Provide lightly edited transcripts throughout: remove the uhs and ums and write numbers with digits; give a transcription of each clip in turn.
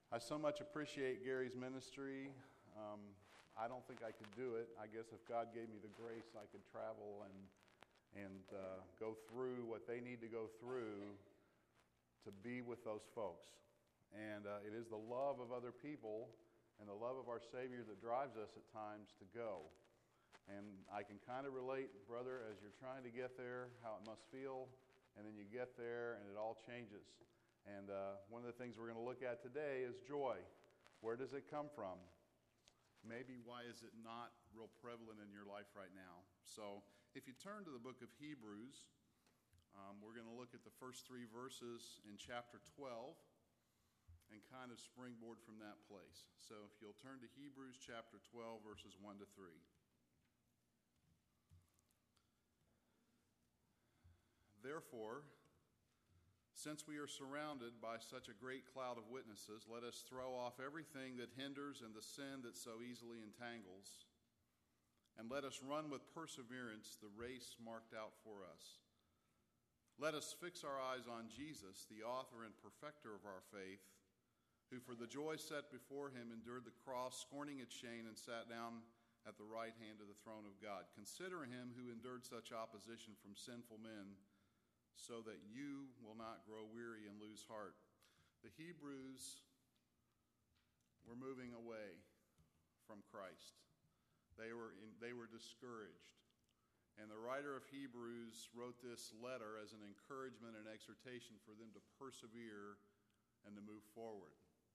I so much appreciate Gary's ministry. I don't think I could do it. I guess if God gave me the grace, I could travel and go through what they need to go through to be with those folks. And it is the love of other people and the love of our Savior that drives us at times to go. And I can kind of relate, brother, as you're trying to get there, how it must feel, and then you get there and it all changes. And one of the things we're going to look at today is joy. Where does it come from? Maybe why is it not real prevalent in your life right now? So if you turn to the book of Hebrews, we're going to look at the first 3 verses in chapter 12 and kind of springboard from that place. So if you'll turn to Hebrews chapter 12, verses 1 to 3. Therefore, since we are surrounded by such a great cloud of witnesses, let us throw off everything that hinders and the sin that so easily entangles, and let us run with perseverance the race marked out for us. Let us fix our eyes on Jesus, the author and perfecter of our faith, who for the joy set before him endured the cross, scorning its shame, and sat down at the right hand of the throne of God. Consider him who endured such opposition from sinful men, so that you will not grow weary and lose heart. The Hebrews were moving away from Christ. They were discouraged. And the writer of Hebrews wrote this letter as an encouragement and exhortation for them to persevere and to move forward.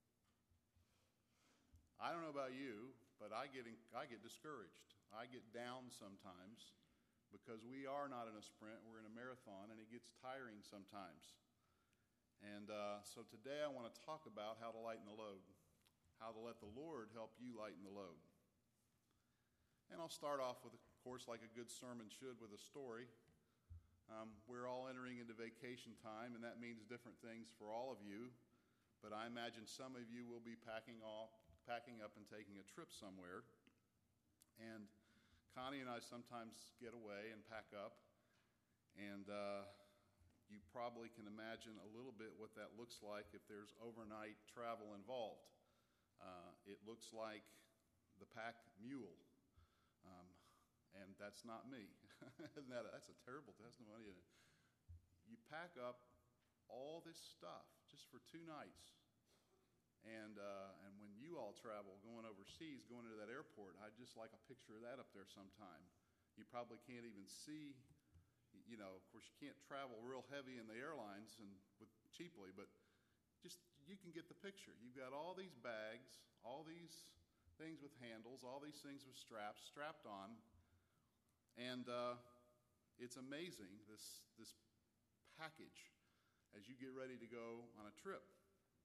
I don't know about you, but I get discouraged. I get down sometimes, because we are not in a sprint, we're in a marathon, and it gets tiring sometimes. And so today I want to talk about how to lighten the load, how to let the Lord help you lighten the load. And I'll start off with, of course, like a good sermon should, with a story. We're all entering into vacation time, and that means different things for all of you. But I imagine some of you will be packing up and taking a trip somewhere. And Connie and I sometimes get away and pack up, and you probably can imagine a little bit what that looks like if there's overnight travel involved. It looks like the pack mule, and that's not me. That's a terrible testimony, isn't it? You pack up all this stuff just for 2 nights. And when you all travel, going overseas, going into that airport, I'd just like a picture of that up there sometime. You probably can't even see, of course you can't travel real heavy in the airlines and cheaply, but just you can get the picture. You've got all these bags, all these things with handles, all these things with straps strapped on, and it's amazing, this package as you get ready to go on a trip.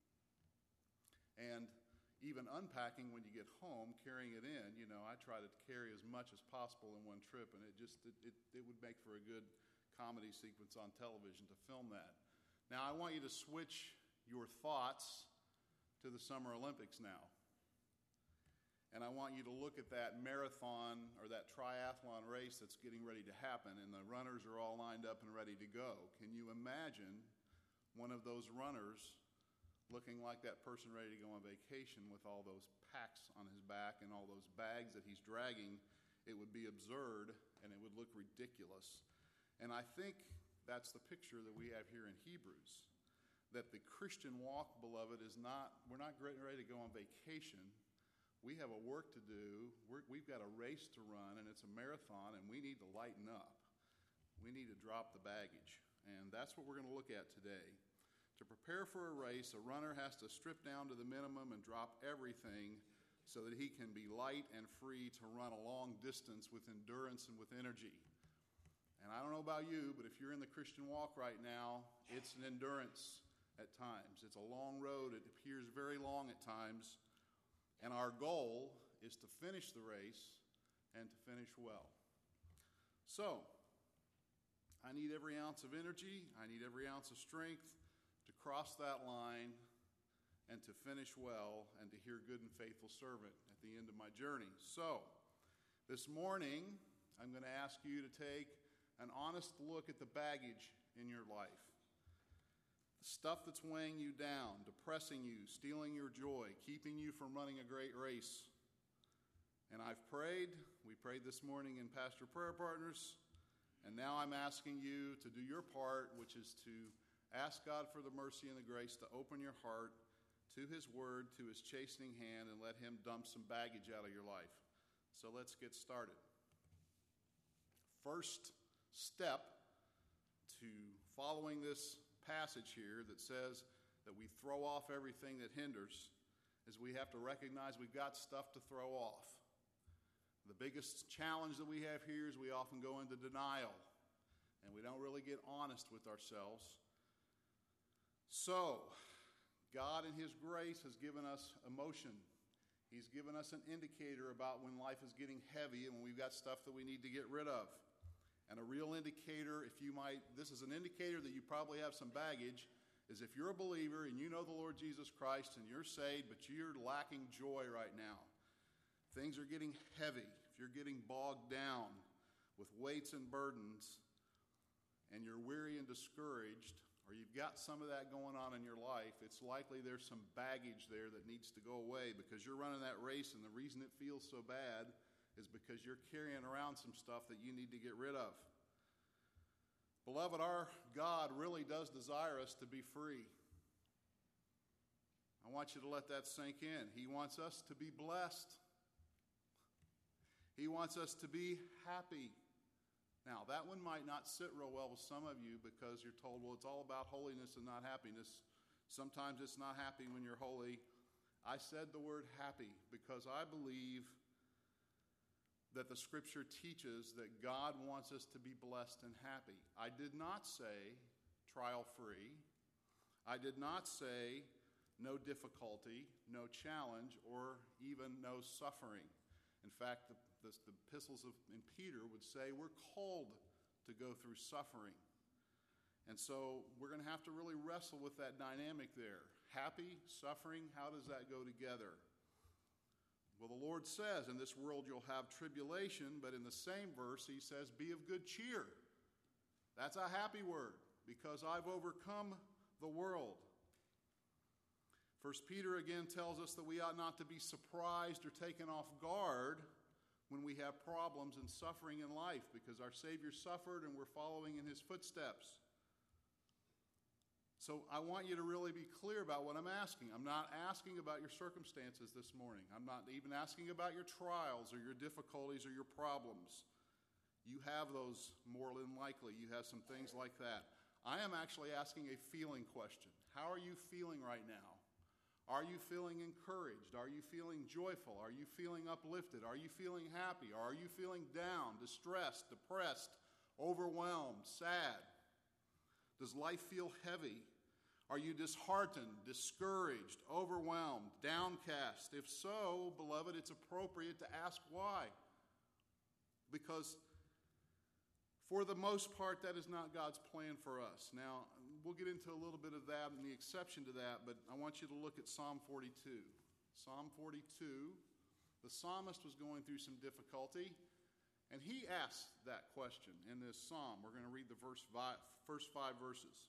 And even unpacking when you get home, carrying it in, I try to carry as much as possible in one trip, and it would make for a good comedy sequence on television to film that. Now, I want you to switch your thoughts to the Summer Olympics now. And I want you to look at that marathon or that triathlon race that's getting ready to happen, and the runners are all lined up and ready to go. Can you imagine one of those runners looking like that person ready to go on vacation with all those packs on his back and all those bags that he's dragging? It would be absurd, and it would look ridiculous. And I think that's the picture that we have here in Hebrews, that the Christian walk, beloved, we're not getting ready to go on vacation. We have a work to do. We've got a race to run, and it's a marathon, and we need to lighten up. We need to drop the baggage, and that's what we're going to look at today. To prepare for a race, a runner has to strip down to the minimum and drop everything so that he can be light and free to run a long distance with endurance and with energy. And I don't know about you, but if you're in the Christian walk right now, it's an endurance at times. It's a long road. It appears very long at times. And our goal is to finish the race and to finish well. So, I need every ounce of energy. I need every ounce of strength to cross that line and to finish well and to hear good and faithful servant at the end of my journey. So, this morning, I'm going to ask you to take an honest look at the baggage in your life. stuff that's weighing you down, depressing you, stealing your joy, keeping you from running a great race. And I've prayed. We prayed this morning in Pastor Prayer Partners. And now I'm asking you to do your part, which is to ask God for the mercy and the grace to open your heart to His Word, to His chastening hand, and let Him dump some baggage out of your life. So let's get started. First step to following this passage here that says that we throw off everything that hinders is we have to recognize we've got stuff to throw off. The biggest challenge that we have here is we often go into denial and we don't really get honest with ourselves. So, God in His grace has given us emotion. He's given us an indicator about when life is getting heavy and when we've got stuff that we need to get rid of. And a real indicator, this is an indicator that you probably have some baggage, is if you're a believer and you know the Lord Jesus Christ and you're saved, but you're lacking joy right now. Things are getting heavy. If you're getting bogged down with weights and burdens and you're weary and discouraged, or you've got some of that going on in your life, it's likely there's some baggage there that needs to go away because you're running that race, and the reason it feels so bad is because you're carrying around some stuff that you need to get rid of. Beloved, our God really does desire us to be free. I want you to let that sink in. He wants us to be blessed. He wants us to be happy. Now, that one might not sit real well with some of you because you're told, well, it's all about holiness and not happiness. Sometimes it's not happy when you're holy. I said the word happy because I believe that the Scripture teaches that God wants us to be blessed and happy. I did not say trial-free. I did not say no difficulty, no challenge, or even no suffering. In fact, the epistles in Peter would say we're called to go through suffering. And so we're going to have to really wrestle with that dynamic there. Happy, suffering, how does that go together? Well, the Lord says, in this world you'll have tribulation, but in the same verse he says, be of good cheer. That's a happy word, because I've overcome the world. 1 Peter again tells us that we ought not to be surprised or taken off guard when we have problems and suffering in life, because our Savior suffered and we're following in His footsteps. So I want you to really be clear about what I'm asking. I'm not asking about your circumstances this morning. I'm not even asking about your trials or your difficulties or your problems. You have those more than likely. You have some things like that. I am actually asking a feeling question. How are you feeling right now? Are you feeling encouraged? Are you feeling joyful? Are you feeling uplifted? Are you feeling happy? Or are you feeling down, distressed, depressed, overwhelmed, sad? Does life feel heavy? Are you disheartened, discouraged, overwhelmed, downcast? If so, beloved, it's appropriate to ask why. Because for the most part, that is not God's plan for us. Now, we'll get into a little bit of that and the exception to that, but I want you to look at Psalm 42. Psalm 42, the psalmist was going through some difficulty, and he asked that question in this psalm. We're going to read the first 5 verses.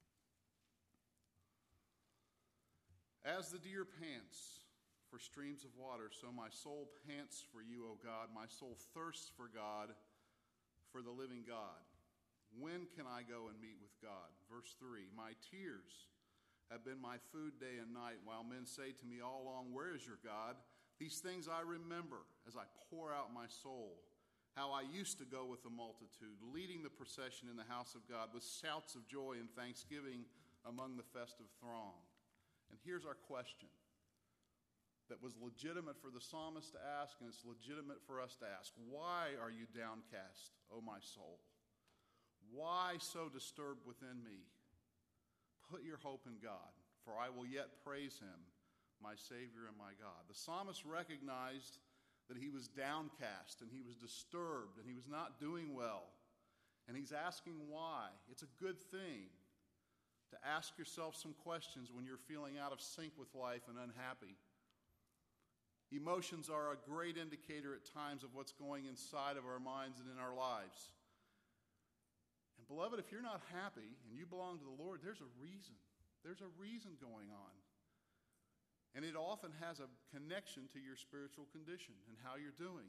As the deer pants for streams of water, so my soul pants for you, O God. My soul thirsts for God, for the living God. When can I go and meet with God? Verse 3, my tears have been my food day and night, while men say to me all along, where is your God? These things I remember as I pour out my soul, how I used to go with the multitude, leading the procession in the house of God with shouts of joy and thanksgiving among the festive throng. And here's our question that was legitimate for the psalmist to ask, and it's legitimate for us to ask. Why are you downcast, O my soul? Why so disturbed within me? Put your hope in God, for I will yet praise Him, my Savior and my God. The psalmist recognized that he was downcast, and he was disturbed, and he was not doing well. And he's asking why. It's a good thing to ask yourself some questions when you're feeling out of sync with life and unhappy. Emotions are a great indicator at times of what's going inside of our minds and in our lives. And beloved, if you're not happy and you belong to the Lord, there's a reason. There's a reason going on. And it often has a connection to your spiritual condition and how you're doing.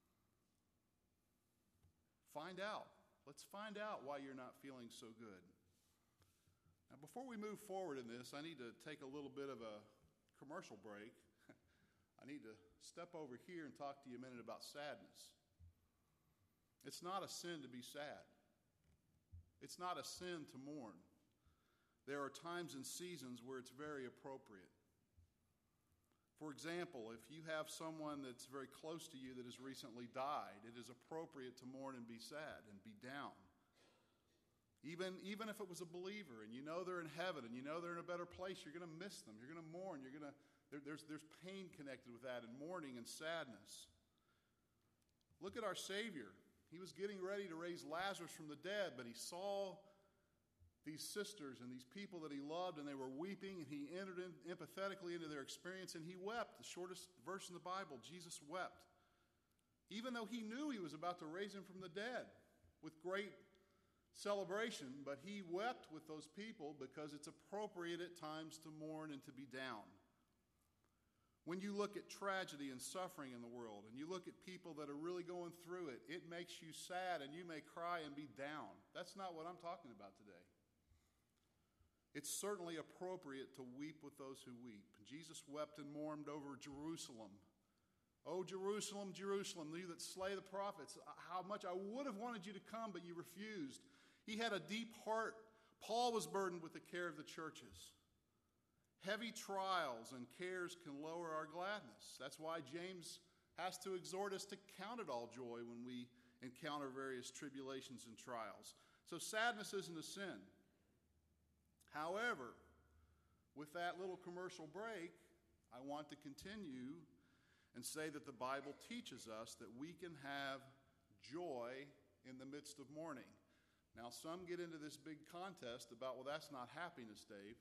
Find out. Let's find out why you're not feeling so good. Now, before we move forward in this, I need to take a little bit of a commercial break. I need to step over here and talk to you a minute about sadness. It's not a sin to be sad. It's not a sin to mourn. There are times and seasons where it's very appropriate. For example, if you have someone that's very close to you that has recently died, it is appropriate to mourn and be sad and be down. Even if it was a believer and you know they're in heaven and you know they're in a better place, you're going to miss them. You're going to mourn. There's pain connected with that, and mourning and sadness. Look at our Savior. He was getting ready to raise Lazarus from the dead, but he saw these sisters and these people that he loved, and they were weeping, and he entered empathetically into their experience, and he wept. The shortest verse in the Bible, Jesus wept. Even though he knew he was about to raise him from the dead with great celebration, but he wept with those people because it's appropriate at times to mourn and to be down. When you look at tragedy and suffering in the world, and you look at people that are really going through it, it makes you sad, and you may cry and be down. That's not what I'm talking about today. It's certainly appropriate to weep with those who weep. Jesus wept and mourned over Jerusalem. Oh, Jerusalem, Jerusalem, you that slay the prophets, how much I would have wanted you to come, but you refused. He had a deep heart. Paul was burdened with the care of the churches. Heavy trials and cares can lower our gladness. That's why James has to exhort us to count it all joy when we encounter various tribulations and trials. So sadness isn't a sin. However, with that little commercial break, I want to continue and say that the Bible teaches us that we can have joy in the midst of mourning. Now, some get into this big contest about, well, that's not happiness, Dave.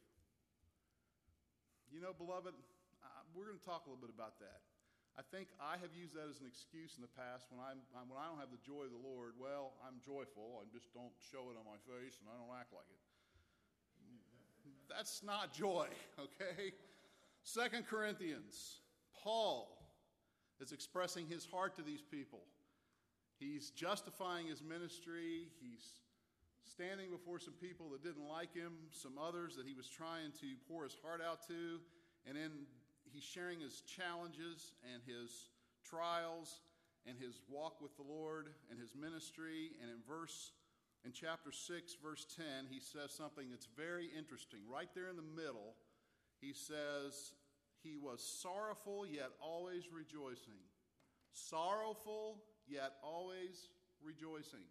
You know, beloved, we're going to talk a little bit about that. I think I have used that as an excuse in the past when I don't have the joy of the Lord. Well, I'm joyful. I just don't show it on my face and I don't act like it. That's not joy, okay? 2 Corinthians, Paul is expressing his heart to these people. He's justifying his ministry. He's standing before some people that didn't like him, some others that he was trying to pour his heart out to, and then he's sharing his challenges and his trials and his walk with the Lord and his ministry. And in chapter 6, verse 10, he says something that's very interesting. Right there in the middle, he says, he was sorrowful yet always rejoicing. Sorrowful yet always rejoicing.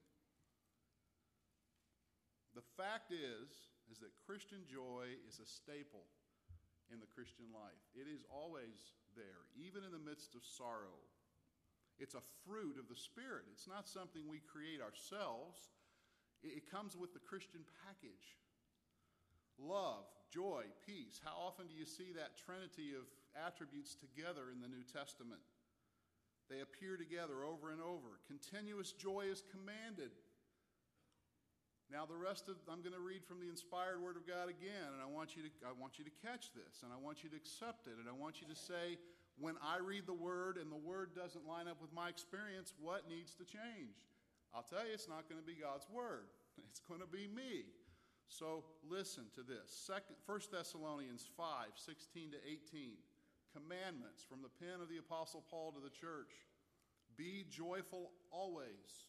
The fact is that Christian joy is a staple in the Christian life. It is always there, even in the midst of sorrow. It's a fruit of the Spirit. It's not something we create ourselves. It comes with the Christian package. Love, joy, peace. How often do you see that trinity of attributes together in the New Testament? They appear together over and over. Continuous joy is commanded. Now, I'm going to read from the inspired Word of God again, and I want you to catch this, and I want you to accept it, and I want you to say, when I read the Word and the Word doesn't line up with my experience, what needs to change? I'll tell you, it's not going to be God's Word. It's going to be me. So listen to this. 1 Thessalonians 5, 16 to 18. Commandments from the pen of the Apostle Paul to the church. Be joyful always.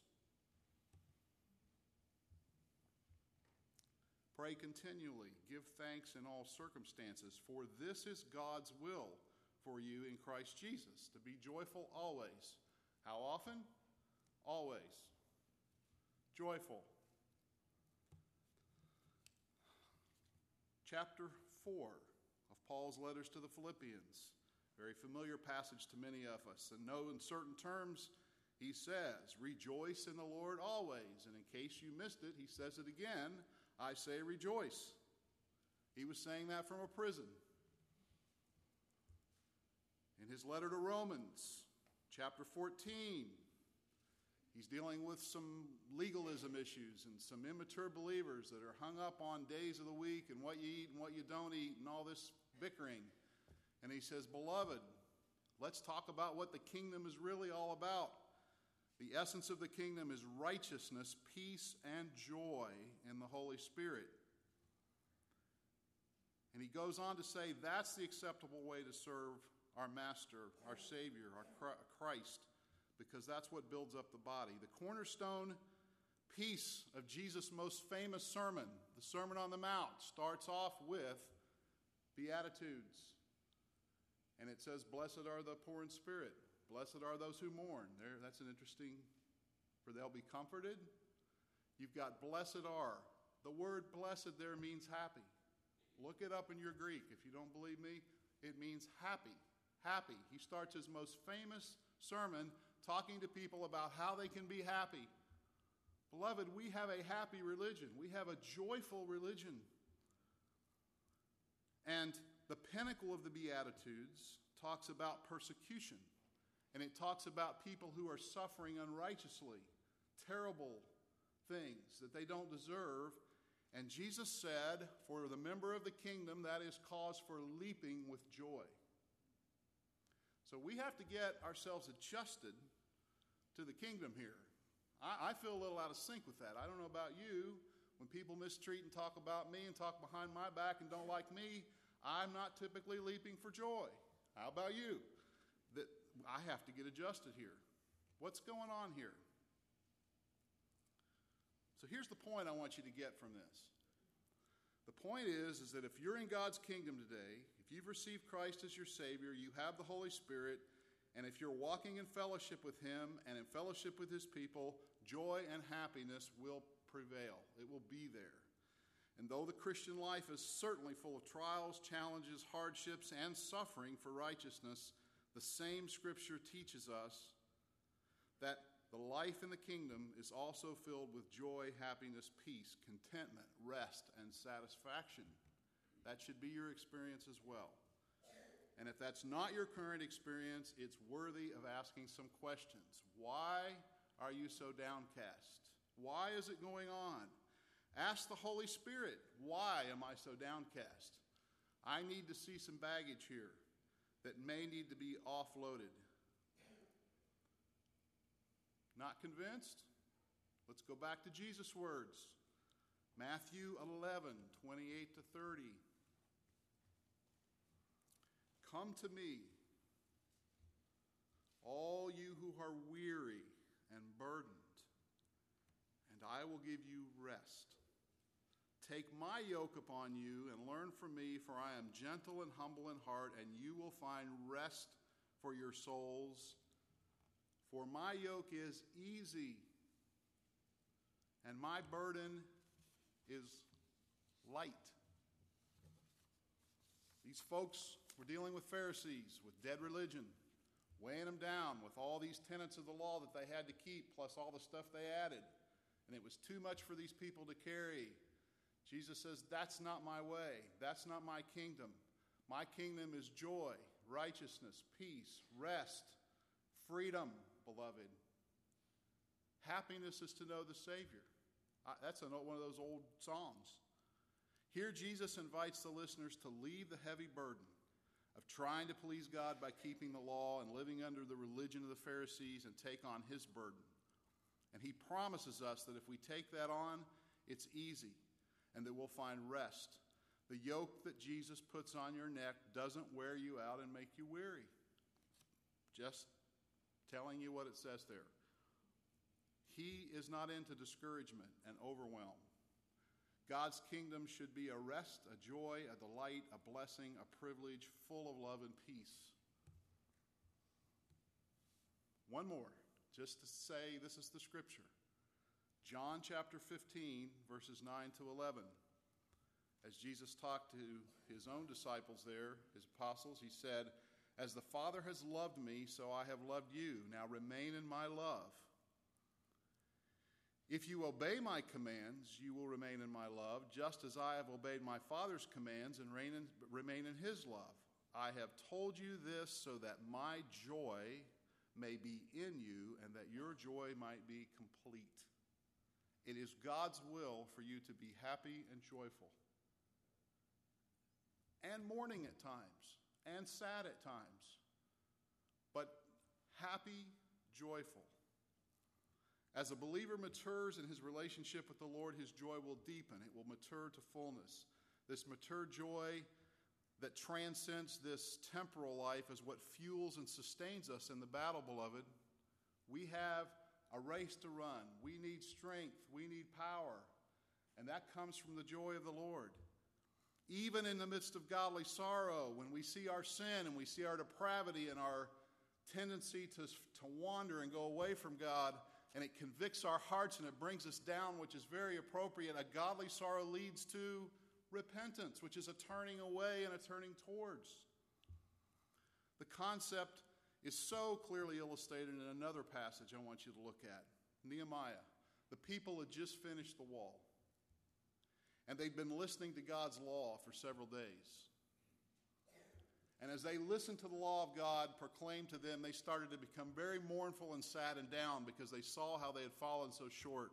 Pray continually. Give thanks in all circumstances, for this is God's will for you in Christ Jesus, to be joyful always. How often? Always. Joyful. Chapter 4 of Paul's letters to the Philippians. Very familiar passage to many of us. And no uncertain terms, he says, rejoice in the Lord always. And in case you missed it, he says it again, I say rejoice. He was saying that from a prison. In his letter to Romans, chapter 14, He's dealing with some legalism issues and some immature believers that are hung up on days of the week and what you eat and what you don't eat and all this bickering. And he says, beloved, let's talk about what the kingdom is really all about. The essence of the kingdom is righteousness, peace, and joy in the Holy Spirit. And he goes on to say that's the acceptable way to serve our Master, our Savior, our Christ, because that's what builds up the body. The cornerstone piece of Jesus' most famous sermon, the Sermon on the Mount, starts off with Beatitudes. And it says, blessed are the poor in spirit. Blessed are those who mourn. That's an interesting, for they'll be comforted. You've got blessed are. The word blessed there means happy. Look it up in your Greek. If you don't believe me, it means happy. Happy. He starts his most famous sermon talking to people about how they can be happy. Beloved, we have a happy religion. We have a joyful religion. And the pinnacle of the Beatitudes talks about persecution. And it talks about people who are suffering unrighteously, terrible things that they don't deserve. And Jesus said, for the member of the kingdom, that is cause for leaping with joy. So we have to get ourselves adjusted to the kingdom here. I feel a little out of sync with that. I don't know about you. When people mistreat and talk about me and talk behind my back and don't like me, I'm not typically leaping for joy. How about you? That I have to get adjusted here. What's going on here? So here's the point I want you to get from this. The point is that if you're in God's kingdom today, if you've received Christ as your Savior, you have the Holy Spirit, and if you're walking in fellowship with Him and in fellowship with His people, joy and happiness will prevail. It will be there. And though the Christian life is certainly full of trials, challenges, hardships, and suffering for righteousness, the same Scripture teaches us that the life in the kingdom is also filled with joy, happiness, peace, contentment, rest, and satisfaction. That should be your experience as well. And if that's not your current experience, it's worthy of asking some questions. Why are you so downcast? Why is it going on? Ask the Holy Spirit, why am I so downcast? I need to see some baggage here that may need to be offloaded. Not convinced? Let's go back to Jesus' words. Matthew 11, 28 to 30. Come to me, all you who are weary and burdened, and I will give you rest. Take my yoke upon you and learn from me, for I am gentle and humble in heart, and you will find rest for your souls. For my yoke is easy, and my burden is light. These folks were dealing with Pharisees, with dead religion, weighing them down with all these tenets of the law that they had to keep, plus all the stuff they added. And it was too much for these people to carry. Jesus says, that's not my way. That's not my kingdom. My kingdom is joy, righteousness, peace, rest, freedom, beloved. Happiness is to know the Savior. That's one of those old songs. Here Jesus invites the listeners to leave the heavy burden of trying to please God by keeping the law and living under the religion of the Pharisees and take on His burden. And He promises us that if we take that on, it's easy and that we'll find rest. The yoke that Jesus puts on your neck doesn't wear you out and make you weary. Just telling you what it says there. He is not into discouragement and overwhelm. God's kingdom should be a rest, a joy, a delight, a blessing, a privilege, full of love and peace. One more, just to say this is the Scripture. John chapter 15, verses 9 to 11. As Jesus talked to His own disciples there, His apostles, He said, "As the Father has loved me, so I have loved you. Now remain in my love. If you obey my commands, you will remain in my love, just as I have obeyed my Father's commands and remain in His love. I have told you this so that my joy may be in you, and that your joy might be complete. It is God's will for you to be happy and joyful, and mourning at times, and sad at times, but happy, joyful. As a believer matures in his relationship with the Lord, his joy will deepen. It will mature to fullness. This mature joy that transcends this temporal life is what fuels and sustains us in the battle, beloved. We have a race to run. We need strength. We need power. And that comes from the joy of the Lord. Even in the midst of godly sorrow, when we see our sin and we see our depravity and our tendency to wander and go away from God, and it convicts our hearts and it brings us down, which is very appropriate, a godly sorrow leads to repentance, which is a turning away and a turning towards. The concept is so clearly illustrated in another passage I want you to look at. Nehemiah. The people had just finished the wall, and they'd been listening to God's law for several days. And as they listened to the law of God proclaimed to them, they started to become very mournful and sad and down because they saw how they had fallen so short.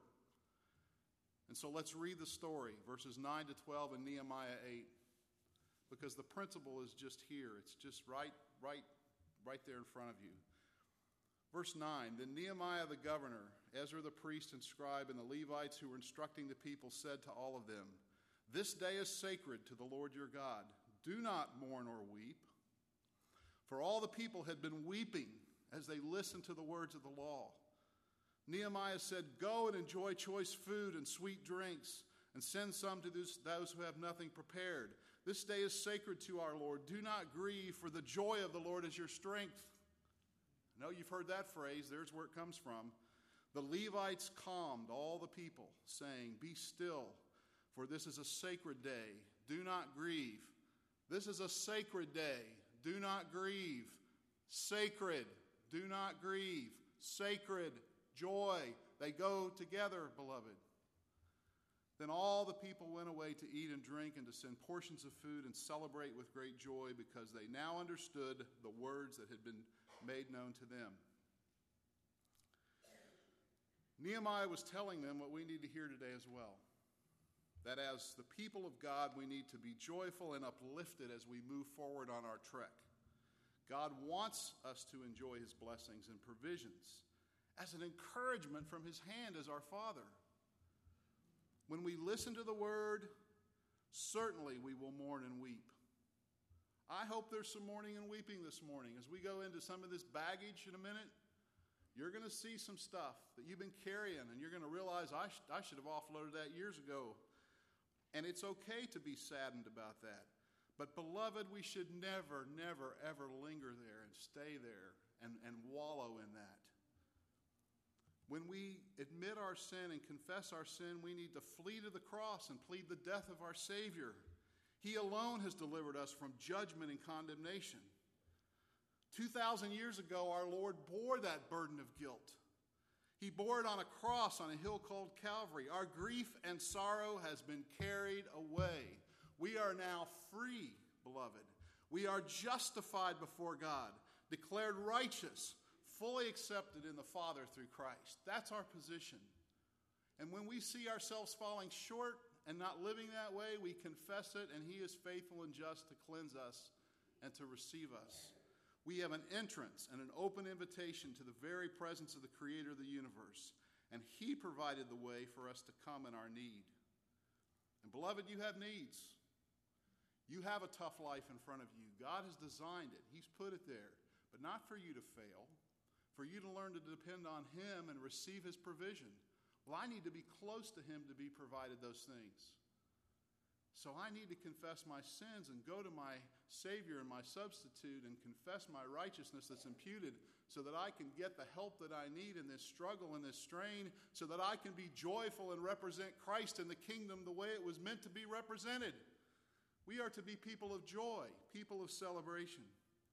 And so let's read the story, verses 9 to 12 in Nehemiah 8, because the principle is just here. It's just right there in front of you. Verse 9, then Nehemiah the governor, Ezra the priest and scribe, and the Levites who were instructing the people said to all of them, this day is sacred to the Lord your God. Do not mourn or weep. For all the people had been weeping as they listened to the words of the law. Nehemiah said, go and enjoy choice food and sweet drinks, and send some to those who have nothing prepared. This day is sacred to our Lord. Do not grieve, for the joy of the Lord is your strength. I know you've heard that phrase. There's where it comes from. The Levites calmed all the people, saying, be still, for this is a sacred day. Do not grieve. This is a sacred day. Do not grieve. Sacred. Do not grieve. Sacred. Joy. They go together, beloved. Then all the people went away to eat and drink and to send portions of food and celebrate with great joy because they now understood the words that had been made known to them. Nehemiah was telling them what we need to hear today as well. That as the people of God, we need to be joyful and uplifted as we move forward on our trek. God wants us to enjoy his blessings and provisions as an encouragement from his hand as our Father. When we listen to the word, certainly we will mourn and weep. I hope there's some mourning and weeping this morning. As we go into some of this baggage in a minute, you're going to see some stuff that you've been carrying, and you're going to realize, I should have offloaded that years ago. And it's okay to be saddened about that. But beloved, we should never, never, ever linger there and stay there and wallow in that. When we admit our sin and confess our sin, we need to flee to the cross and plead the death of our Savior. He alone has delivered us from judgment and condemnation. 2,000 years ago, our Lord bore that burden of guilt. He bore it on a cross on a hill called Calvary. Our grief and sorrow has been carried away. We are now free, beloved. We are justified before God, declared righteous, fully accepted in the Father through Christ. That's our position. And when we see ourselves falling short and not living that way, we confess it, and he is faithful and just to cleanse us and to receive us. We have an entrance and an open invitation to the very presence of the Creator of the universe, and he provided the way for us to come in our need. And beloved, you have needs. You have a tough life in front of you. God has designed it. He's put it there, but not for you to fail. For you to learn to depend on him and receive his provision. Well, I need to be close to him to be provided those things. So I need to confess my sins and go to my Savior and my substitute and confess my righteousness that's imputed so that I can get the help that I need in this struggle and this strain, so that I can be joyful and represent Christ in the kingdom the way it was meant to be represented. We are to be people of joy, people of celebration.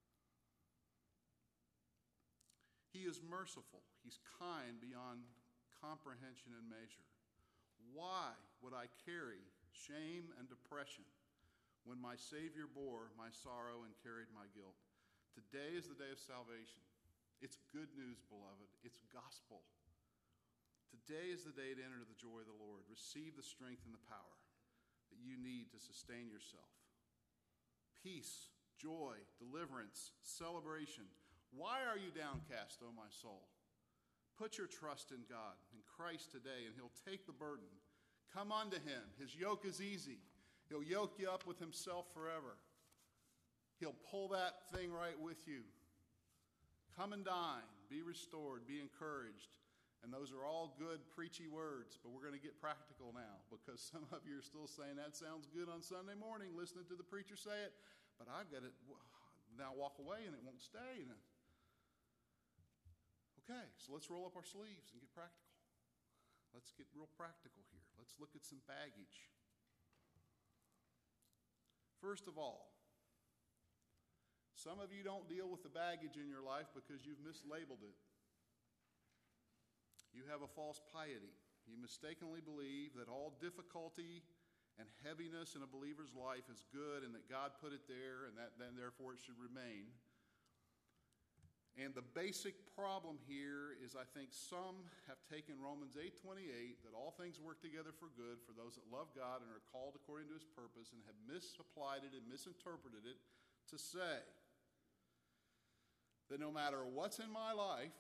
He is merciful. He's kind beyond comprehension and measure. Why would I carry shame and depression when my Savior bore my sorrow and carried my guilt? Today is the day of salvation. It's good news, beloved. It's gospel. Today is the day to enter the joy of the Lord. Receive the strength and the power that you need to sustain yourself. Peace, joy, deliverance, celebration. Why are you downcast, O my soul? Put your trust in God, in Christ today, and He'll take the burden. Come unto Him. His yoke is easy. He'll yoke you up with Himself forever. He'll pull that thing right with you. Come and dine. Be restored. Be encouraged. And those are all good, preachy words, but we're going to get practical now because some of you are still saying, that sounds good on Sunday morning, listening to the preacher say it, but I've got to now walk away and it won't stay. Okay, so let's roll up our sleeves and get practical. Let's get real practical here. Let's look at some baggage. First of all, some of you don't deal with the baggage in your life because you've mislabeled it. You have a false piety. You mistakenly believe that all difficulty and heaviness in a believer's life is good and that God put it there and that then therefore it should remain. And the basic problem here is I think some have taken Romans 8:28, that all things work together for good for those that love God and are called according to His purpose, and have misapplied it and misinterpreted it to say that no matter what's in my life,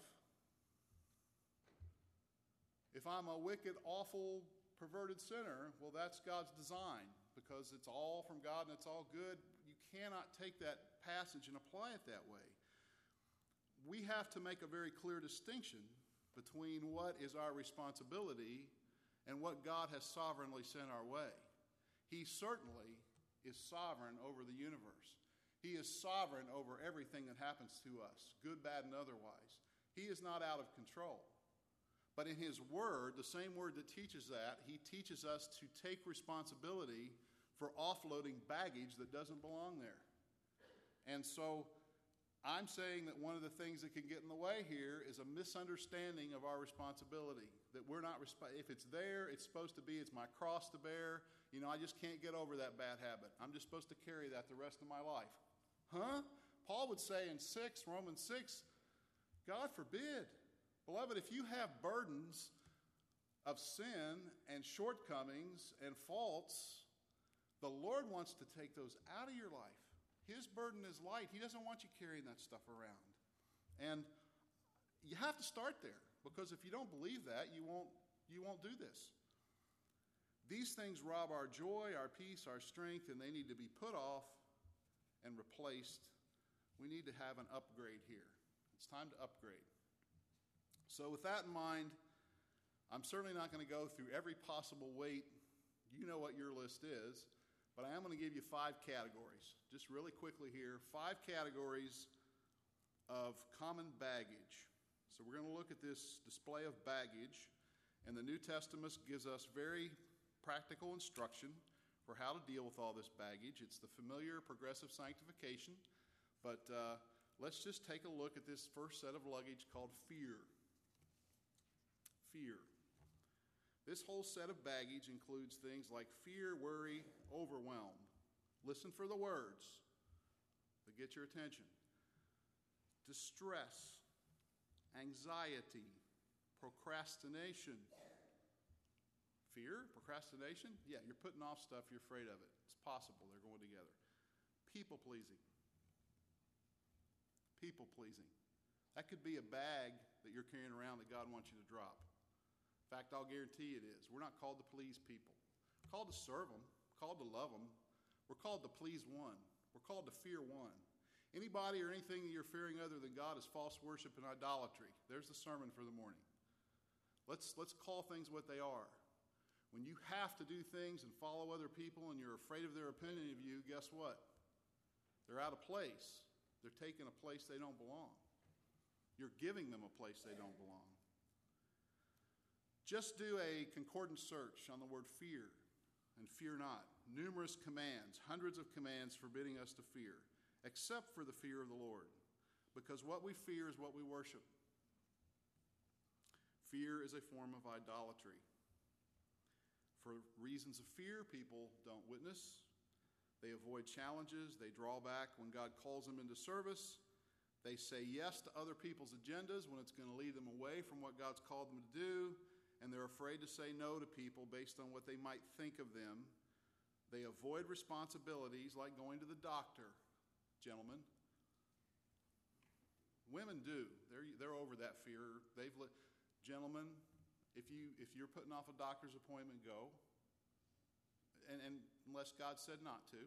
if I'm a wicked, awful, perverted sinner, well, that's God's design because it's all from God and it's all good. You cannot take that passage and apply it that way. We have to make a very clear distinction between what is our responsibility and what God has sovereignly sent our way. He certainly is sovereign over the universe. He is sovereign over everything that happens to us, good, bad, and otherwise. He is not out of control. But in His Word, the same Word that teaches that, He teaches us to take responsibility for offloading baggage that doesn't belong there. And so I'm saying that one of the things that can get in the way here is a misunderstanding of our responsibility. That we're not, if it's there, it's supposed to be, it's my cross to bear. You know, I just can't get over that bad habit. I'm just supposed to carry that the rest of my life. Huh? Paul would say in Romans 6, God forbid. Beloved, if you have burdens of sin and shortcomings and faults, the Lord wants to take those out of your life. His burden is light. He doesn't want you carrying that stuff around. And you have to start there, because if you don't believe that, you won't do this. These things rob our joy, our peace, our strength, and they need to be put off and replaced. We need to have an upgrade here. It's time to upgrade. So with that in mind, I'm certainly not going to go through every possible weight. You know what your list is. But I am going to give you 5 categories. Just really quickly here, 5 categories of common baggage. So we're going to look at this display of baggage. And the New Testament gives us very practical instruction for how to deal with all this baggage. It's the familiar progressive sanctification. But let's just take a look at this first set of luggage called fear. Fear. This whole set of baggage includes things like fear, worry, overwhelm. Listen for the words that get your attention. Distress, anxiety, procrastination. Fear, procrastination? Yeah, you're putting off stuff, you're afraid of it. It's possible, they're going together. People pleasing. People pleasing. That could be a bag that you're carrying around that God wants you to drop. In fact, I'll guarantee it is. We're not called to please people. We're called to serve them. We're called to love them. We're called to please one. We're called to fear one. Anybody or anything that you're fearing other than God is false worship and idolatry. There's the sermon for the morning. Let's call things what they are. When you have to do things and follow other people and you're afraid of their opinion of you, guess what? They're out of place. They're taking a place they don't belong. You're giving them a place they don't belong. Just do a concordance search on the word fear and fear not. Numerous commands, hundreds of commands forbidding us to fear, except for the fear of the Lord, because what we fear is what we worship. Fear is a form of idolatry. For reasons of fear, people don't witness. They avoid challenges. They draw back when God calls them into service. They say yes to other people's agendas when it's going to lead them away from what God's called them to do, and they're afraid to say no to people based on what they might think of them. They avoid responsibilities like going to the doctor, gentlemen. Women do. They're over that fear. Gentlemen, if you're putting off a doctor's appointment, go. And unless God said not to.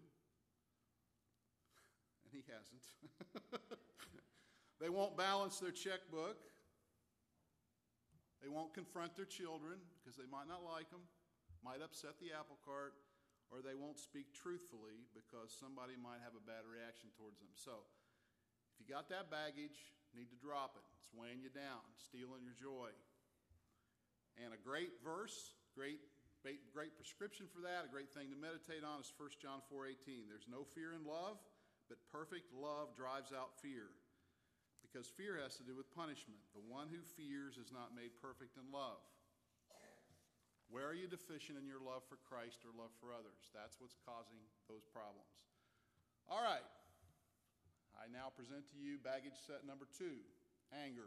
And he hasn't. They won't balance their checkbook. They won't confront their children because they might not like them, might upset the apple cart, or they won't speak truthfully because somebody might have a bad reaction towards them. So, if you got that baggage, you need to drop it. It's weighing you down, stealing your joy. And a great verse, great prescription for that, a great thing to meditate on is 1 John 4:18. There's no fear in love, but perfect love drives out fear. Because fear has to do with punishment. The one who fears is not made perfect in love. Where are you deficient in your love for Christ or love for others? That's what's causing those problems. All right. I now present to you baggage set number 2, anger.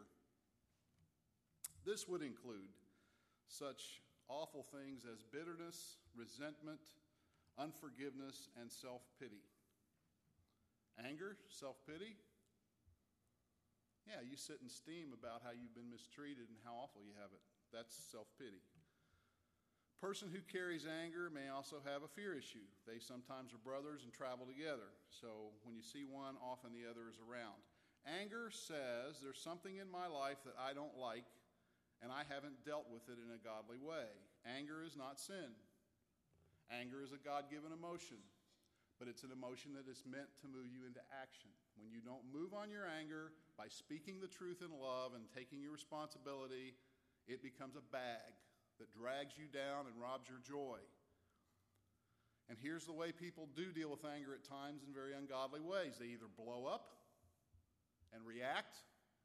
This would include such awful things as bitterness, resentment, unforgiveness, and self-pity. Anger, self-pity. Yeah, you sit and steam about how you've been mistreated and how awful you have it. That's self-pity. Person who carries anger may also have a fear issue. They sometimes are brothers and travel together. So when you see one, often the other is around. Anger says there's something in my life that I don't like, and I haven't dealt with it in a godly way. Anger is not sin. Anger is a God-given emotion, but it's an emotion that is meant to move you into action. When you don't move on your anger by speaking the truth in love and taking your responsibility, it becomes a bag that drags you down and robs your joy. And here's the way people do deal with anger at times in very ungodly ways. They either blow up and react,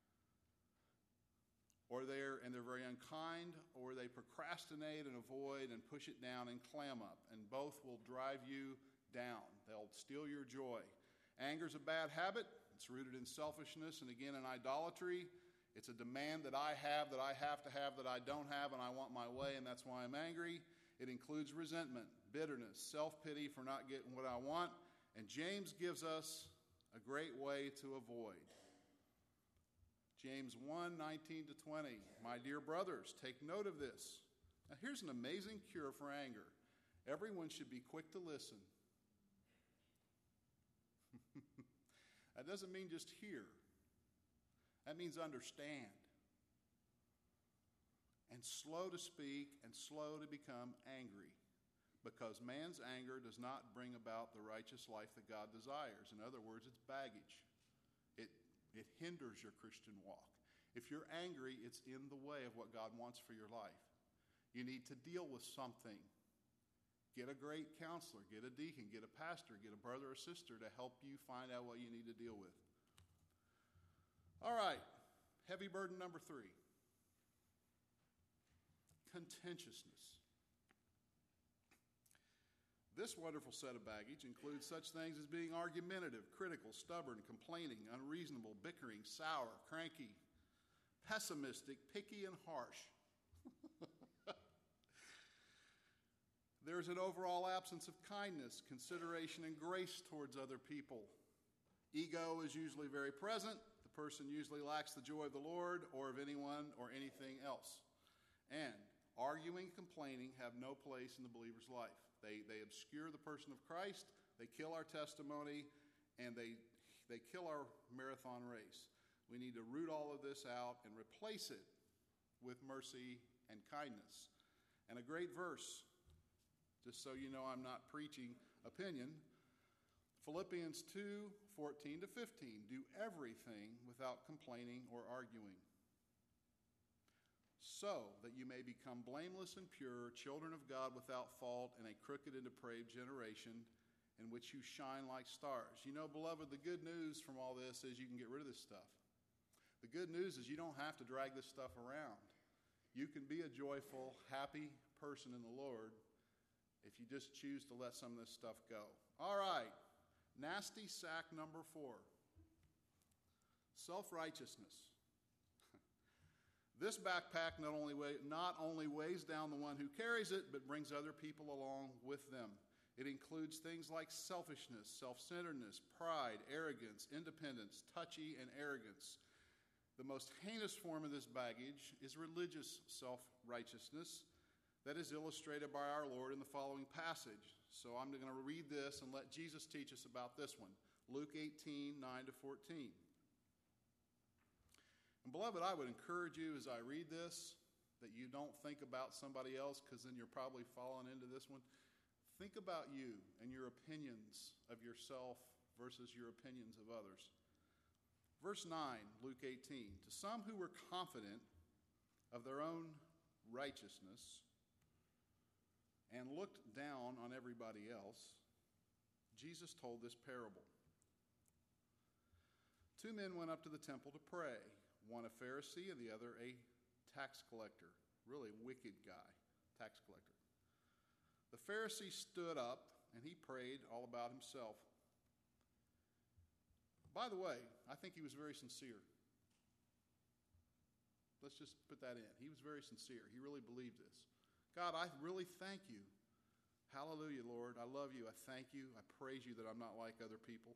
or they're very unkind, or they procrastinate and avoid and push it down and clam up. And both will drive you down. They'll steal your joy. Anger's a bad habit. It's rooted in selfishness and again in idolatry. It's a demand that I have that I don't have, and I want my way, and that's why I'm angry. It includes resentment, bitterness, self-pity for not getting what I want. And James gives us a great way to avoid. James 1:19-20. My dear brothers, take note of this. Now here's an amazing cure for anger. Everyone should be quick to listen. That doesn't mean just hear. That means understand. And slow to speak and slow to become angry. Because man's anger does not bring about the righteous life that God desires. In other words, it's baggage. It hinders your Christian walk. If you're angry, it's in the way of what God wants for your life. You need to deal with something. Get a great counselor, get a deacon, get a pastor, get a brother or sister to help you find out what you need to deal with. All right, heavy burden number 3. Contentiousness. This wonderful set of baggage includes such things as being argumentative, critical, stubborn, complaining, unreasonable, bickering, sour, cranky, pessimistic, picky, and harsh. There's an overall absence of kindness, consideration, and grace towards other people. Ego is usually very present. The person usually lacks the joy of the Lord or of anyone or anything else. And arguing, complaining have no place in the believer's life. They obscure the person of Christ, they kill our testimony, and they kill our marathon race. We need to root all of this out and replace it with mercy and kindness. And a great verse, just so you know I'm not preaching opinion, Philippians 2:14-15. Do everything without complaining or arguing, so that you may become blameless and pure, children of God without fault in a crooked and depraved generation in which you shine like stars. You know, beloved, the good news from all this is you can get rid of this stuff. The good news is you don't have to drag this stuff around. You can be a joyful, happy person in the Lord if you just choose to let some of this stuff go. All right, nasty sack number 4. Self-righteousness. This backpack not only weighs down the one who carries it, but brings other people along with them. It includes things like selfishness, self-centeredness, pride, arrogance, independence, touchy, and arrogance. The most heinous form of this baggage is religious self-righteousness that is illustrated by our Lord in the following passage. So I'm going to read this and let Jesus teach us about this one. Luke 18, 9-14. And beloved, I would encourage you as I read this that you don't think about somebody else, because then you're probably falling into this one. Think about you and your opinions of yourself versus your opinions of others. Verse 9, Luke 18. To some who were confident of their own righteousness and looked down on everybody else, Jesus told this parable. 2 men went up to the temple to pray, one a Pharisee and the other a tax collector, really wicked guy, tax collector. The Pharisee stood up and he prayed all about himself. By the way, I think he was very sincere. Let's just put that in. He was very sincere. He really believed this. God, I really thank you. Hallelujah, Lord. I love you. I thank you. I praise you that I'm not like other people.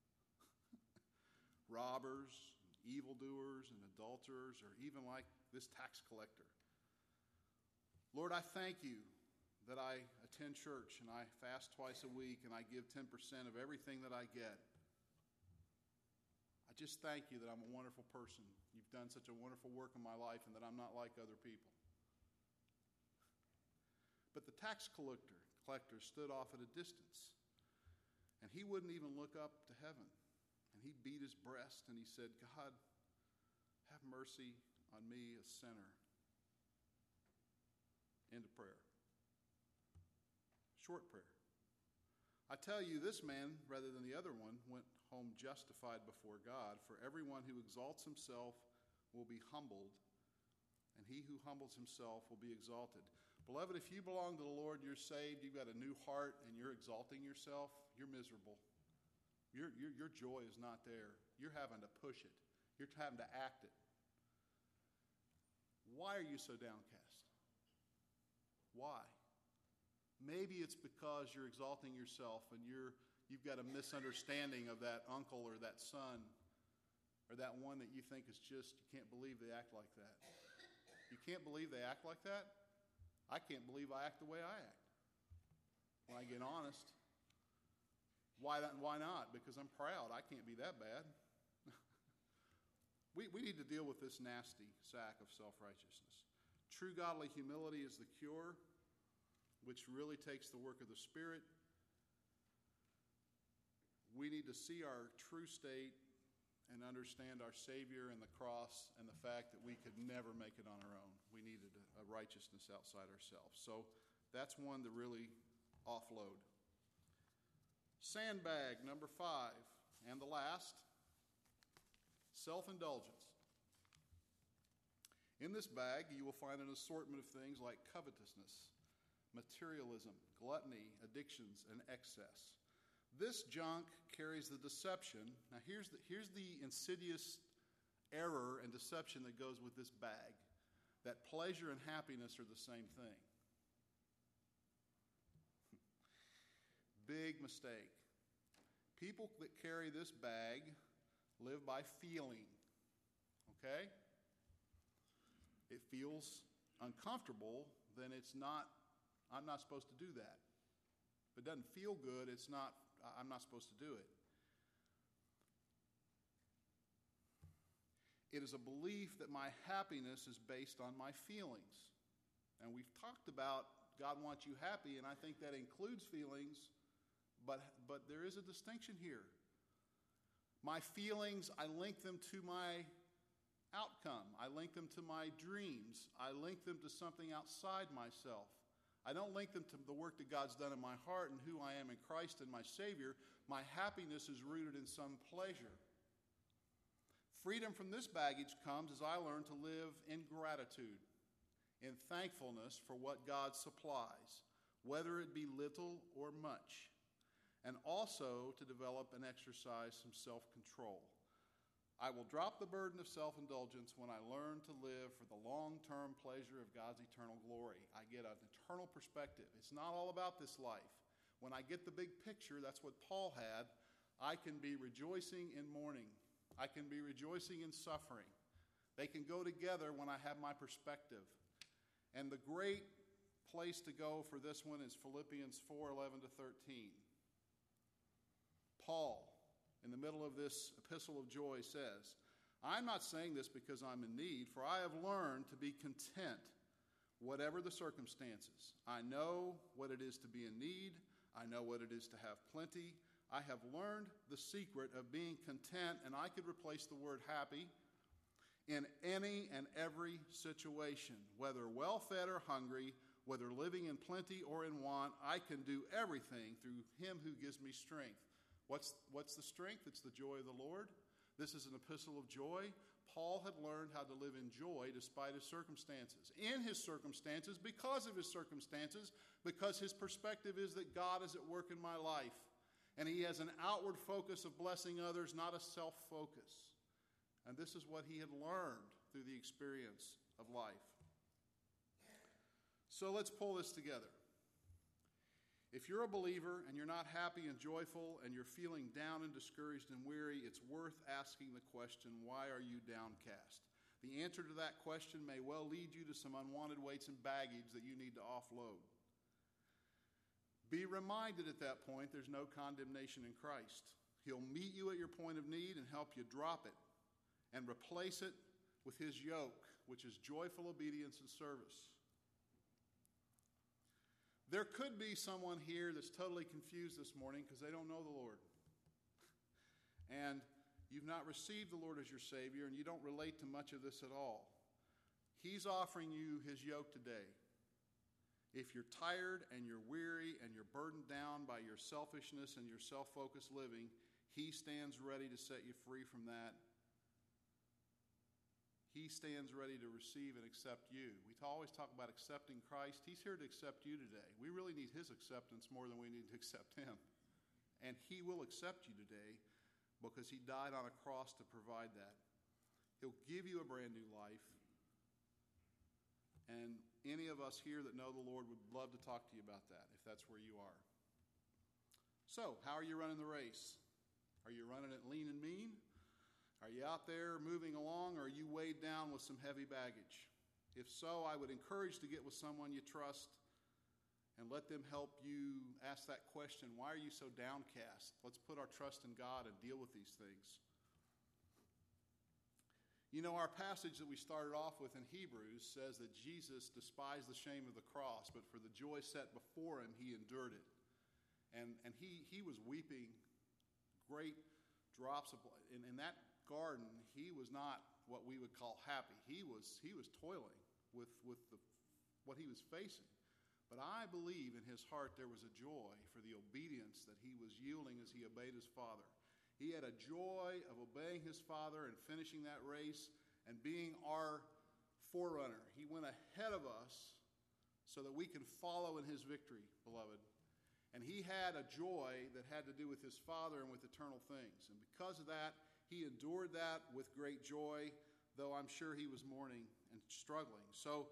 Robbers, evildoers, and adulterers, or even like this tax collector. Lord, I thank you that I attend church and I fast twice a week and I give 10% of everything that I get. I just thank you that I'm a wonderful person. You've done such a wonderful work in my life and that I'm not like other people. But the tax collector stood off at a distance, and he wouldn't even look up to heaven. And he beat his breast and he said, God, have mercy on me, a sinner. End of prayer. Short prayer. I tell you, this man, rather than the other one, went home justified before God. For everyone who exalts himself will be humbled, and he who humbles himself will be exalted. Beloved, if you belong to the Lord, you're saved, you've got a new heart, and you're exalting yourself, you're miserable. Your joy is not there. You're having to push it. You're having to act it. Why are you so downcast? Why? Maybe it's because you're exalting yourself and you've got a misunderstanding of that uncle or that son or that one that you think is just, you can't believe they act like that. You can't believe they act like that? I can't believe I act the way I act. When I get honest. Why not? Because I'm proud. I can't be that bad. We need to deal with this nasty sack of self-righteousness. True godly humility is the cure, which really takes the work of the Spirit. We need to see our true state and understand our Savior and the cross and the fact that we could never make it on our own. We needed a righteousness outside ourselves. So that's one to really offload. Sandbag, number 5, and the last, self-indulgence. In this bag, you will find an assortment of things like covetousness, materialism, gluttony, addictions, and excess. This junk carries the deception. Now, here's the insidious error and deception that goes with this bag, that pleasure and happiness are the same thing. Big mistake. People that carry this bag live by feeling. Okay? It feels uncomfortable, then I'm not supposed to do that. If it doesn't feel good, I'm not supposed to do it. It is a belief that my happiness is based on my feelings. And we've talked about God wants you happy, and I think that includes feelings, but there is a distinction here. My feelings, I link them to my outcome. I link them to my dreams. I link them to something outside myself. I don't link them to the work that God's done in my heart and who I am in Christ and my Savior. My happiness is rooted in some pleasure. Freedom from this baggage comes as I learn to live in gratitude, in thankfulness for what God supplies, whether it be little or much, and also to develop and exercise some self-control. I will drop the burden of self-indulgence when I learn to live for the long-term pleasure of God's eternal glory. I get an eternal perspective. It's not all about this life. When I get the big picture, that's what Paul had. I can be rejoicing in mourning. I can be rejoicing in suffering. They can go together when I have my perspective. And the great place to go for this one is Philippians 4:11-13. Paul, in the middle of this epistle of joy, says, I'm not saying this because I'm in need, for I have learned to be content, whatever the circumstances. I know what it is to be in need. I know what it is to have plenty. I have learned the secret of being content, and I could replace the word happy, in any and every situation, whether well-fed or hungry, whether living in plenty or in want. I can do everything through him who gives me strength. What's the strength? It's the joy of the Lord. This is an epistle of joy. Paul had learned how to live in joy despite his circumstances. In his circumstances, because of his circumstances, because his perspective is that God is at work in my life. And he has an outward focus of blessing others, not a self-focus. And this is what he had learned through the experience of life. So let's pull this together. If you're a believer and you're not happy and joyful and you're feeling down and discouraged and weary, it's worth asking the question, why are you downcast? The answer to that question may well lead you to some unwanted weights and baggage that you need to offload. Be reminded at that point there's no condemnation in Christ. He'll meet you at your point of need and help you drop it and replace it with his yoke, which is joyful obedience and service. There could be someone here that's totally confused this morning because they don't know the Lord. And you've not received the Lord as your Savior, and you don't relate to much of this at all. He's offering you his yoke today. If you're tired and you're weary and you're burdened down by your selfishness and your self-focused living, he stands ready to set you free from that. He stands ready to receive and accept you. We always talk about accepting Christ. He's here to accept you today. We really need his acceptance more than we need to accept him. And he will accept you today because he died on a cross to provide that. He'll give you a brand new life. And any of us here that know the Lord would love to talk to you about that, if that's where you are. So, how are you running the race? Are you running it lean and mean? Are you out there moving along, or are you weighed down with some heavy baggage? If so, I would encourage to get with someone you trust and let them help you ask that question, why are you so downcast? Let's put our trust in God and deal with these things. You know, our passage that we started off with in Hebrews says that Jesus despised the shame of the cross, but for the joy set before him, he endured it. And he was weeping great drops of blood. In that garden, he was not what we would call happy. He was toiling with what he was facing. But I believe in his heart there was a joy for the obedience that he was yielding as he obeyed his Father. He had a joy of obeying his Father and finishing that race and being our forerunner. He went ahead of us so that we can follow in his victory, beloved. And he had a joy that had to do with his Father and with eternal things. And because of that, he endured that with great joy, though I'm sure he was mourning and struggling. So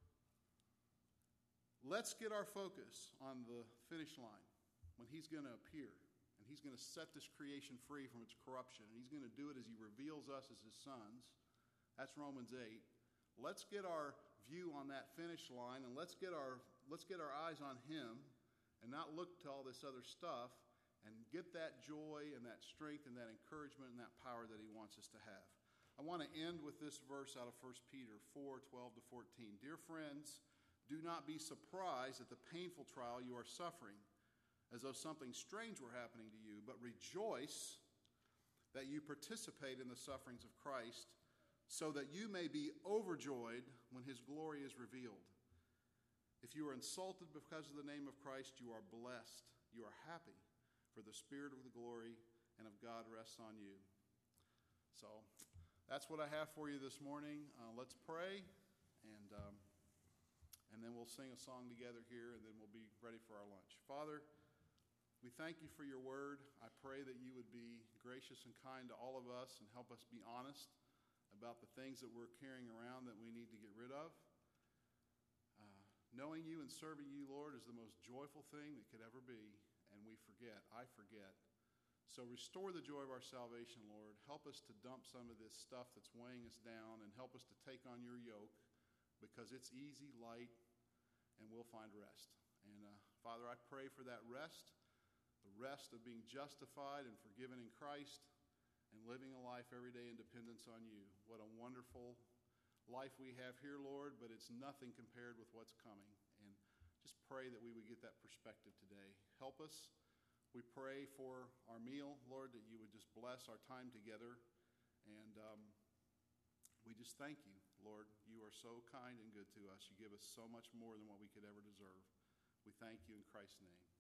let's get our focus on the finish line when he's going to appear. And he's going to set this creation free from its corruption. And he's going to do it as he reveals us as his sons. That's Romans 8. Let's get our view on that finish line, and let's get our eyes on him and not look to all this other stuff, and get that joy and that strength and that encouragement and that power that he wants us to have. I want to end with this verse out of 1 Peter 4:12-14. Dear friends, do not be surprised at the painful trial you are suffering, as though something strange were happening to you, but rejoice that you participate in the sufferings of Christ, so that you may be overjoyed when his glory is revealed. If you are insulted because of the name of Christ, you are blessed. You are happy, for the Spirit of the glory and of God rests on you. So that's what I have for you this morning. Let's pray, and then we'll sing a song together here, and then we'll be ready for our lunch. Father, We thank you for your word. I pray that you would be gracious and kind to all of us and help us be honest about the things that we're carrying around that we need to get rid of. Knowing you and serving you, Lord, is the most joyful thing that could ever be, and we forget. I forget. So restore the joy of our salvation, Lord. Help us to dump some of this stuff that's weighing us down and help us to take on your yoke because it's easy, light, and we'll find rest. And Father, I pray for that rest, the rest of being justified and forgiven in Christ and living a life every day in dependence on you. What a wonderful life we have here, Lord, but it's nothing compared with what's coming. And just pray that we would get that perspective today. Help us. We pray for our meal, Lord, that you would just bless our time together. And we just thank you, Lord. You are so kind and good to us. You give us so much more than what we could ever deserve. We thank you in Christ's name.